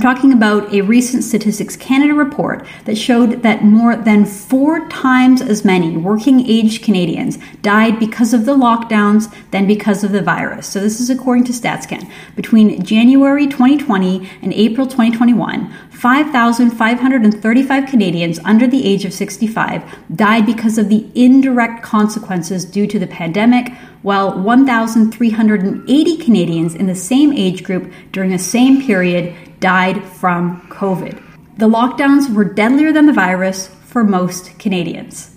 talking about a recent Statistics Canada report that showed that more than 4 times as many working-age Canadians died because of the lockdowns than because of the virus. So this is according to StatsCan. Between January 2020 and April 2021, 5,535 Canadians under the age of 65 died because of the indirect consequences due to the pandemic, while 1,380 Canadians in the same age group during the same period died from COVID. The lockdowns were deadlier than the virus for most Canadians.